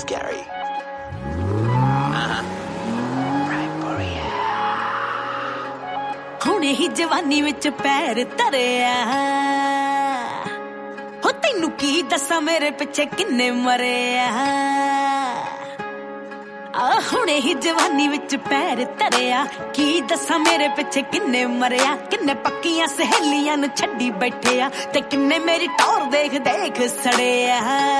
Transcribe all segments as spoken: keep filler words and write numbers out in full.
scary. Uh-huh. Right, Boria. ਹੁਣੇ ਹੀ ਜਵਾਨੀ ਵਿੱਚ ਪੈਰ ਧਰਿਆ ਹੋ ਤੈਨੂੰ ਕੀ ਦੱਸਾਂ ਮੇਰੇ ਪਿੱਛੇ ਕਿੰਨੇ ਮਰਿਆ ਆ ਹੁਣੇ ਹੀ ਜਵਾਨੀ ਵਿੱਚ ਪੈਰ ਧਰਿਆ ਕੀ ਦੱਸਾਂ ਮੇਰੇ ਪਿੱਛੇ ਕਿੰਨੇ ਮਰਿਆ ਕਿੰਨੇ ਪੱਕੀਆਂ ਸਹੇਲੀਆਂ ਨੂੰ ਛੱਡੀ ਬੈਠਿਆ ਤੇ ਕਿੰਨੇ ਮੇਰੀ ਟੌਰ ਦੇਖ ਦੇਖ ਸੜਿਆ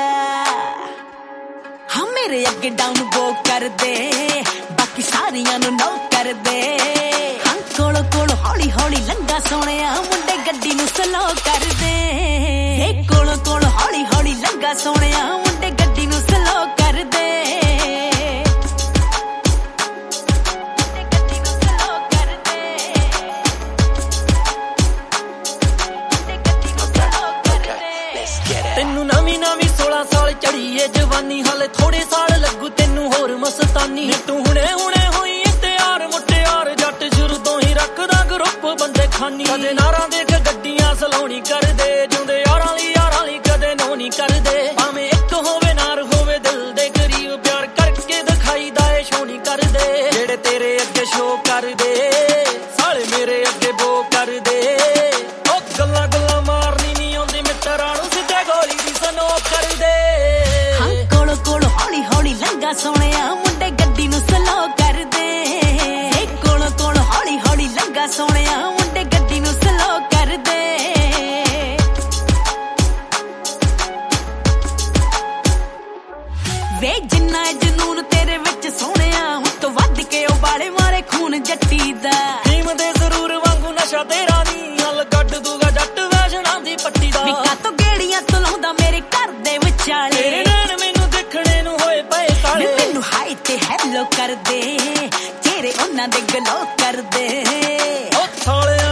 ਹਾਂ ਮੇਰੇ ਅੱਗੇ ਡਾਊਨ ਬੋ ਕਰਦੇ ਬਾਕੀ ਸਾਰੀਆਂ ਨੂੰ ਨੋ ਕਰਦੇ ਹਾਂ ਕੋਲ ਕੋਲ ਹੌਲੀ ਹੌਲੀ ਲੰਗਾ ਸੋਹਣਿਆ ਮੁੰਡੇ ਗੱਡੀ ਨੂੰ ਸਲੋ ਕਰਦੇ ਏ ਕੋਲ ਕੋਲ ਹੌਲੀ ਹੌਲੀ ਲੰਗਾ ਸੋਹਣਿਆ ਮੁੰਡੇ ਗੱਡੀ ਨੂੰ ਸਲੋ ਕਰਦੇ ਤੈਨੂੰ ਨਵੀਂ ਨਵੀਂ ਸੋਲਾਂ ਸਾਲ ਚੜੀ ਏ ਜਵਾਨੀ ਹਾਲੇ ਥੋੜੇ ਸਾਲ ਲੱਗੂ ਤੈਨੂੰ ਹੋਰ ਮਸਤਾਨੀ ਤੂੰ ਹੁਣੇ ਹੁਣੇ ਹੋਈ ਏ ਤਿਆਰ ਮੁਟਿਆਰ ਜੱਟ ਸ਼ੁਰੂ ਤੋਂ ਹੀ ਰੱਖਦਾ ਗਰੁੱਪ ਬੰਦੇ ਖਾਨੀ ਕਦੇ ਨਾਰਾਂ ਦੇਖ ਗੱਡੀਆਂ ਸਲਾਉਣੀ ਕਰਦੇ ਜਿਉਂਦੇ ਯਾਰਾਂ ਲਈ ਯਾਰਾਂ ਲਈ ਕਦੇ ਨੋ ਨਹੀਂ ਕਰਦੇ ਭਾਵੇਂ ਇੱਕ ਹੋਵੇ ਨਾਰ ਹੋਵੇ ਦਿਲ ਦੇ ਕਰੀਬ ਪਿਆਰ ਕਰਕੇ ਦਿਖਾਈਦਾ ਏ ਸ਼ੋ ਨਹੀਂ ਕਰਦੇ ਜਿਹੜੇ ਤੇਰੇ ਅੱਗੇ ਸ਼ੋ ਕਰਦੇ ਸਾਲੇ ਮੇਰੇ ਅੱਗੇ ਬੋ ਕਰਦੇ ਉਹ ਗੱਲਾਂ ਗੱਲਾਂ ਮਾਰਨੀ ਨਹੀਂ ਆਉਂਦੀ ਮਿੱਤਰਾਂ ਨੂੰ ਸਿੱਧੇ ਗੋਲੀ ਦੀ ਸਨੋ ਕਰਦੇ ਹਾਂ ਕੋਲ ਕੋਲ ਹੌਲੀ ਹੌਲੀ ਲੰਗਾ ਸੋਹਣਿਆ ਮੁੰਡੇ ਗੱਡੀ ਨੂੰ ਸਲੋ ਕਰਦੇ ਏ ਕੋਲ ਕੋਲ ਹੌਲੀ ਹੌਲੀ ਲੰਗਾ ਸੋਹਣਿਆ ਮੁੰਡੇ ਗੱਡੀ ਨੂੰ ਸਲੋ ਕਰਦੇ ਵੇ ਜਿੰਨਾ ਜਨੂਨ ਤੇਰੇ ਵਿੱਚ ਸੋਹਣਿਆ ਹੁਣ ਤੋਂ ਵੱਧ ਕੇ ਉਹ ਬਾਲੇ ਮਾਰੇ ਖੂਨ ਜੱਟੀ ਦਾ ਟੀਮ ਦੇ ਜ਼ਰੂਰ ਵਾਂਗੂ ਨਸ਼ਾ ਤੇਰਾ ਨੀ ਹਲ ਕੱਢ ਦੂਗਾ ਜੱਟ ਵੈਸ਼ਨਾਂ ਦੀ ਪੱਟੀ ਦਾ ਵਿਕਾ ਤੋਂ ਗੇੜੀਆਂ ਤਲਾਉਂਦਾ ਮੇਰੇ ਘਰ ਦੇ ਵਿਚਾਲੇ ਤੇਰੇ ਨੈਣ ਮੈਨੂੰ ਦੇਖਣੇ ਨੂੰ ਹੋਏ ਪਏ ਕਾਲੇ ਮੈਨੂੰ ਹਾਈ ਤੇ ਹੈਲੋ ਕਰਦੇ ਚਿਹਰੇ ਉਹਨਾਂ ਦੇ ਗਲੋ ਕਰਦੇ ਉਹ ਸਾਲੇ